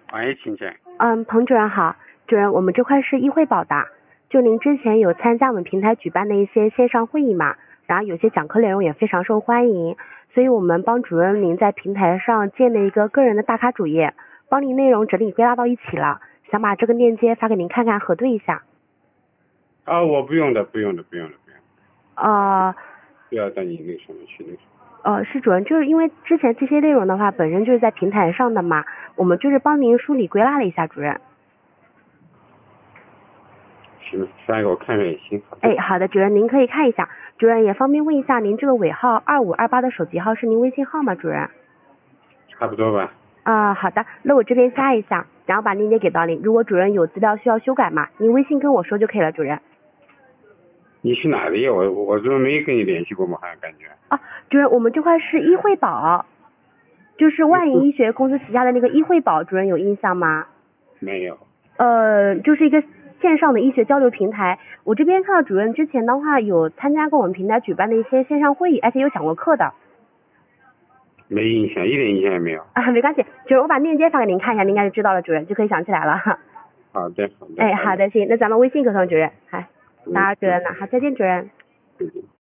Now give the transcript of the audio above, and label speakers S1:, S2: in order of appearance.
S1: 喂，请讲。
S2: 彭主任好，主任，我们这块是医惠宝的，就您之前有参加我们平台举办的一些线上会议嘛，然后有些讲课内容也非常受欢迎，所以我们帮主任您在平台上建了一个个人的大咖主页，帮您内容整理归纳到一起了，想把这个链接发给您看看，核对一下。
S1: 我不用的。不要到你那上面去
S2: 是主任，就是因为之前这些内容的话，本身就是在平台上的嘛，我们就是帮您梳理归纳了一下，主任。
S1: 行，发给我看看也行。
S2: 好的，主任您可以看一下。主任也方便问一下，您这个尾号2528的手机号是您微信号吗？主任？
S1: 差不多吧。
S2: 好的，那我这边加一下，然后把链接给到您。如果主任有资料需要修改嘛，您微信跟我说就可以了，主任。
S1: 你是哪里？我怎么没跟你联系过吗？好像感觉。
S2: 主任，我们这块是医惠宝，就是万盈医学公司旗下的那个医惠宝，主任有印象吗？
S1: 没有。
S2: 就是一个线上的医学交流平台。我这边看到主任之前的话有参加过我们平台举办的一些线上会议，而且有讲过课的。
S1: 没印象，一点印象也没有。
S2: 没关系，主任我把链接发给您看一下，您应该就知道了，主任就可以想起来了。
S1: 好的。
S2: 好的，行，那咱们微信沟通，主任。好，打扰主任了，好，再见，主任。
S1: 再见。